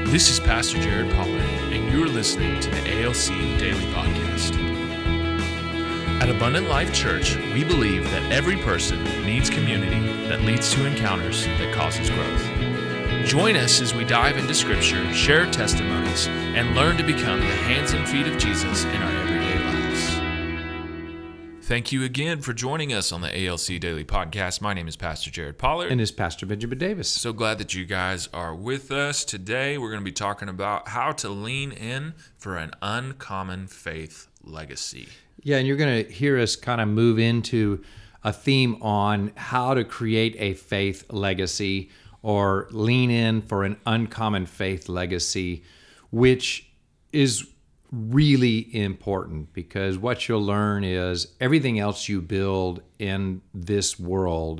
This is Pastor Jared Pollard, and you're listening to the ALC Daily Podcast. At Abundant Life Church, we believe that every person needs community that leads to encounters that causes growth. Join us as we dive into Scripture, share testimonies, and learn to become the hands and feet of Jesus in our everyday lives. Thank you again for joining us on the ALC Daily Podcast. My name is Pastor Jared Pollard. And this is Pastor Benjamin Davis. So glad that you guys are with us. Today, we're going to be talking about how to lean in for an uncommon faith legacy. Yeah, and you're going to hear us kind of move into a theme on how to create a faith legacy or lean in for an uncommon faith legacy, which is really important because what you'll learn is everything else you build in this world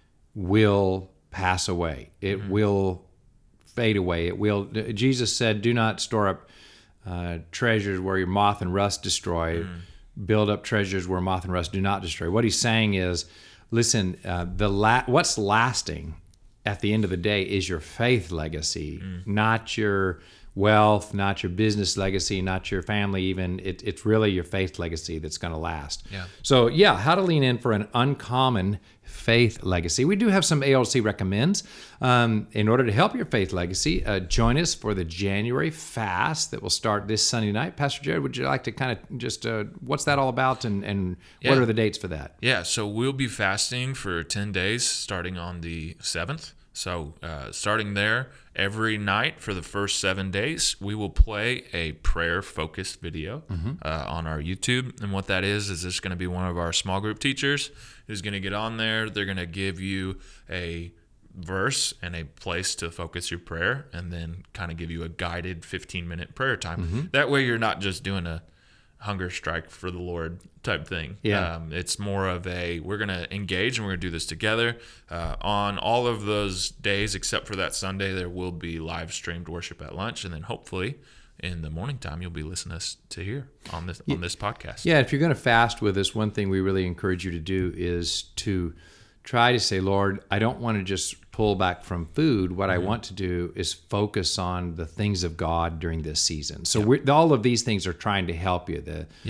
will pass away. It will fade away. Jesus said, do not store up treasures where your moth and rust destroy. Build up treasures where moth and rust do not destroy. What he's saying is, listen, what's lasting at the end of the day is your faith legacy, not your wealth, not your business legacy, not your family even. It's really your faith legacy that's going to last. Yeah. So how to lean in for an uncommon faith legacy. We do have some ALC recommends. In order to help your faith legacy, join us for the January fast that will start this Sunday night. Pastor Jared, would you like to kind of just, what's that all about and what are the dates for that? Yeah, so we'll be fasting for 10 days starting on the 7th. So starting there, every night for the first 7 days, we will play a prayer-focused video on our YouTube. And what that is this going to be one of our small group teachers who's going to get on there. They're going to give you a verse and a place to focus your prayer and then kind of give you a guided 15-minute prayer time. That way you're not just doing a hunger strike for the Lord type thing. Yeah. It's more of we're going to engage and we're going to do this together. On all of those days, except for that Sunday, there will be live streamed worship at lunch. And then hopefully in the morning time, you'll be listening to hear on this podcast. Yeah, if you're going to fast with us, one thing we really encourage you to do is to try to say, Lord, I don't want to just pull back from food. What I want to do is focus on the things of God during this season. So all of these things are trying to help you.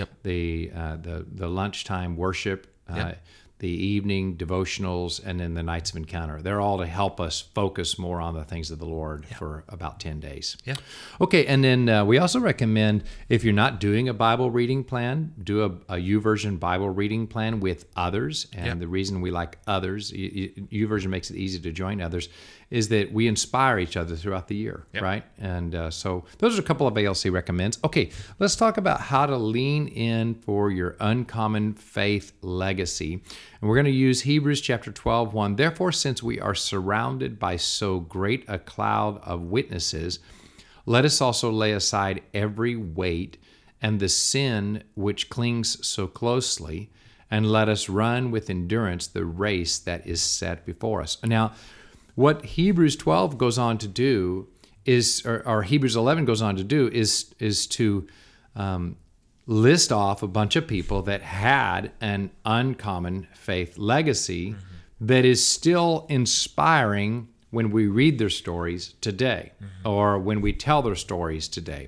The lunchtime worship, the evening devotionals, and then the nights of encounter. They're all to help us focus more on the things of the Lord for about 10 days. Yeah. Okay, and then we also recommend, if you're not doing a Bible reading plan, do a YouVersion Bible reading plan with others. And the reason we like others, YouVersion makes it easy to join others, is that we inspire each other throughout the year, right? And so those are a couple of ALC recommends. Okay, let's talk about how to lean in for your uncommon faith legacy. And we're going to use Hebrews chapter 12:1. Therefore, since we are surrounded by so great a cloud of witnesses, let us also lay aside every weight and the sin which clings so closely, and let us run with endurance the race that is set before us. Now, what Hebrews 12 goes on to do is, or Hebrews 11 goes on to do, is to list off a bunch of people that had an uncommon faith legacy that is still inspiring when we read their stories today or when we tell their stories today.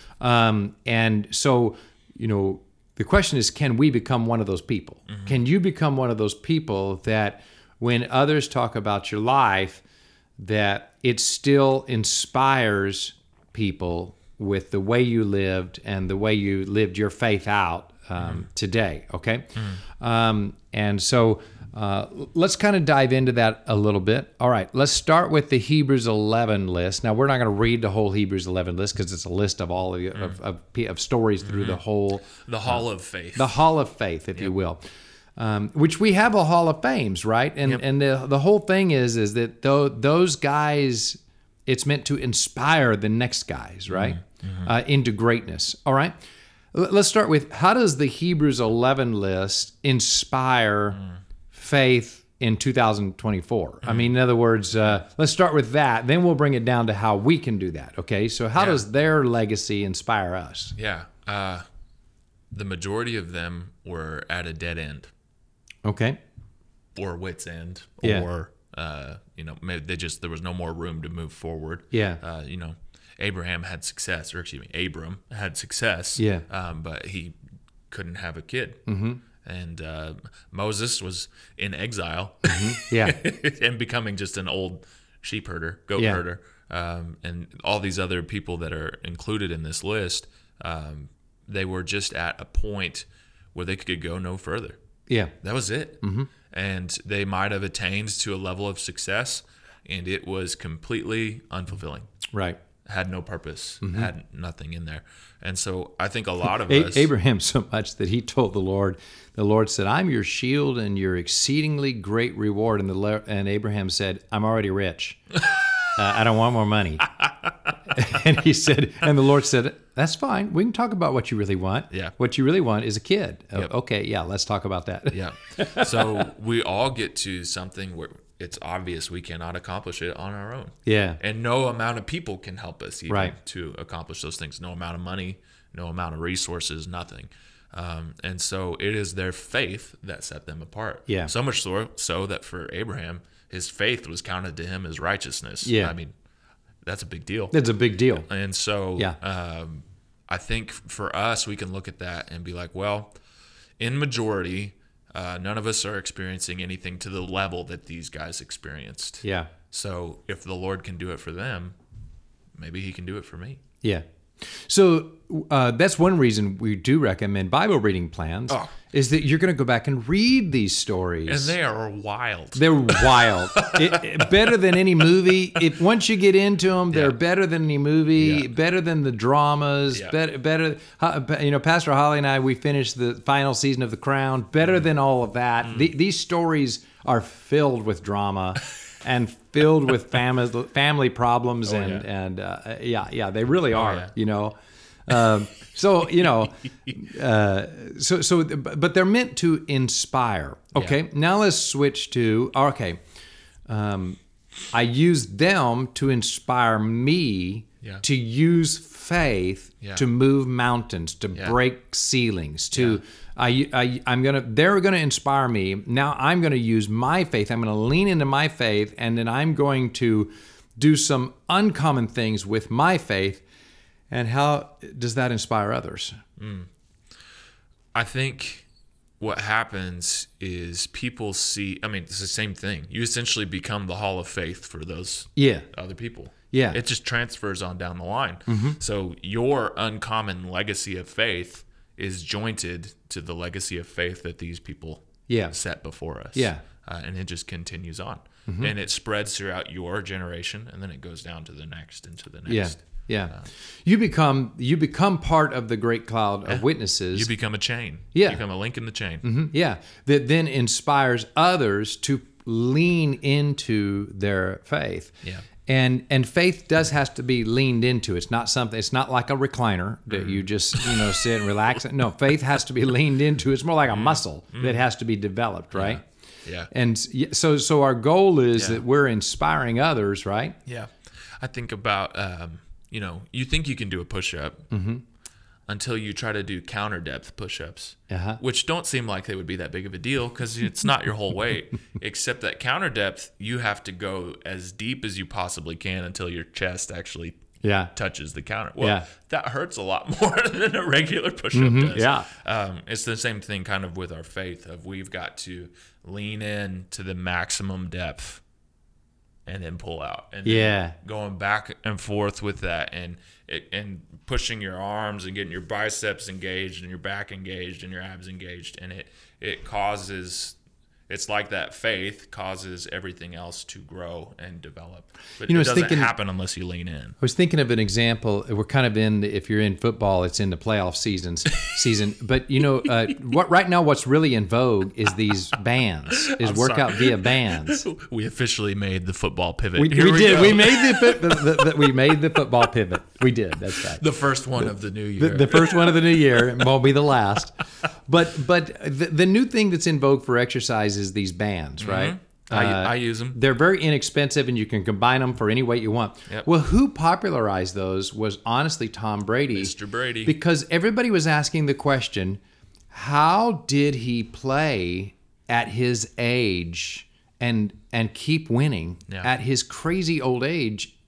And so, the question is, can we become one of those people? Can you become one of those people that when others talk about your life, that it still inspires people with the way you lived and the way you lived your faith out today, okay? And so let's kind of dive into that a little bit. All right, let's start with the Hebrews 11 list. Now, we're not going to read the whole Hebrews 11 list because it's a list of all of stories through the whole... The Hall of Faith. The Hall of Faith, if you will. Which we have a Hall of Fames, right? And the whole thing is that those guys, it's meant to inspire the next guys, right? Into greatness. All right. Let's start with, how does the Hebrews 11 list inspire faith in 2024? I mean, in other words, let's start with that. Then we'll bring it down to how we can do that. Okay. So how does their legacy inspire us? Yeah. The majority of them were at a dead end. Okay. Or wit's end. Yeah. Or, maybe there was no more room to move forward. Yeah. Abraham had success, or excuse me, Abram had success. Yeah. But he couldn't have a kid. And Moses was in exile. Yeah. And becoming just an old sheep herder, goat Yeah. herder. And all these other people that are included in this list, they were just at a point where they could go no further. Yeah. That was it. And they might have attained to a level of success, and it was completely unfulfilling. Right. Had no purpose, had nothing in there. And so I think a lot of us... Abraham so much that he told the Lord said, I'm your shield and your exceedingly great reward. And Abraham said, I'm already rich. I don't want more money. And he said, and the Lord said, that's fine. We can talk about what you really want. Yeah. What you really want is a kid. Yep. Okay, yeah, let's talk about that. Yeah. So we all get to something where it's obvious we cannot accomplish it on our own. Yeah. And no amount of people can help us even Right. to accomplish those things. No amount of money, no amount of resources, nothing. And so it is their faith that set them apart. Yeah. So much so that for Abraham, his faith was counted to him as righteousness. Yeah. I mean, that's a big deal. That's a big deal. And so Yeah. I think for us, we can look at that and be like, well, in majority, none of us are experiencing anything to the level that these guys experienced. Yeah. So if the Lord can do it for them, maybe he can do it for me. Yeah. So that's one reason we do recommend Bible reading plans, is that you're going to go back and read these stories. And they are wild. They're wild. Better than any movie. Once you get into them, they're better than any movie, better than the dramas, better. Pastor Holly and I, we finished the final season of The Crown, better than all of that. These stories are filled with drama and filled with family problems they really are, but they're meant to inspire. Okay. Now let's switch to, I use them to inspire me to use faith to move mountains, to break ceilings, they're gonna inspire me. Now I'm gonna use my faith. I'm gonna lean into my faith, and then I'm going to do some uncommon things with my faith. And how does that inspire others? I think what happens is people see, it's the same thing. You essentially become the hall of faith for those other people. Yeah. It just transfers on down the line. So your uncommon legacy of faith is jointed to the legacy of faith that these people set before us. Yeah. And it just continues on. And it spreads throughout your generation, and then it goes down to the next and to the next. Yeah. You become part of the great cloud of witnesses. You become a chain. Yeah. You become a link in the chain. That then inspires others to lean into their faith. Yeah. And faith has to be leaned into. It's not like a recliner that you just, sit and relax. No, faith has to be leaned into. It's more like a muscle that has to be developed, right? Yeah. And so our goal is that we're inspiring others, right? Yeah. I think about, you think you can do a push-up until you try to do counter depth push-ups, which don't seem like they would be that big of a deal because it's not your whole weight, except that counter depth, you have to go as deep as you possibly can until your chest actually touches the counter. Well, that hurts a lot more than a regular push-up does. Yeah. It's the same thing kind of with our faith of we've got to lean in to the maximum depth and then pull out, and then going back and forth with that, and pushing your arms and getting your biceps engaged and your back engaged and your abs engaged, and it causes. It's like that faith causes everything else to grow and develop. But it doesn't happen unless you lean in. I was thinking of an example. We're kind of if you're in football, it's in the playoff season. But right now what's really in vogue is these bands, workout via bands. We officially made the football pivot. We did. We made we made the football pivot. We did. That's right. The first one of the new year. The first one of the new year. It won't be the last. But the new thing that's in vogue for exercise is these bands, right? I use them. They're very inexpensive, and you can combine them for any weight you want. Yep. Well, who popularized those was honestly Tom Brady. Mr. Brady. Because everybody was asking the question, how did he play at his age and keep winning at his crazy old age?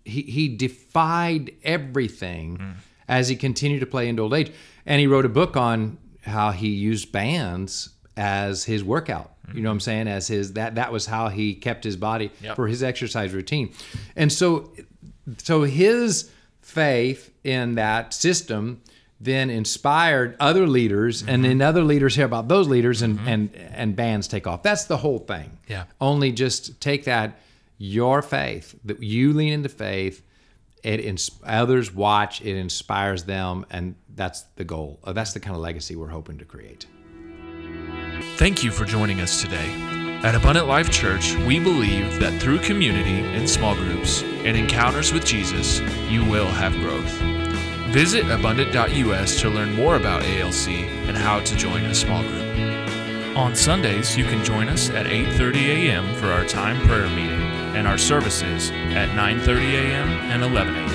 he defied everything as he continued to play into old age. And he wrote a book on how he used bands as his workout. You know what I'm saying? As his that was how he kept his body for his exercise routine. And so his faith in that system then inspired other leaders, and then other leaders hear about those leaders, and bands take off. That's the whole thing. Yeah. Only just take that, your faith, that you lean into faith, others watch, it inspires them, and that's the goal. That's the kind of legacy we're hoping to create. Thank you for joining us today. At Abundant Life Church, we believe that through community in small groups and encounters with Jesus, you will have growth. Visit abundant.us to learn more about ALC and how to join a small group. On Sundays, you can join us at 8:30 a.m. for our time prayer meeting and our services at 9:30 a.m. and 11 a.m.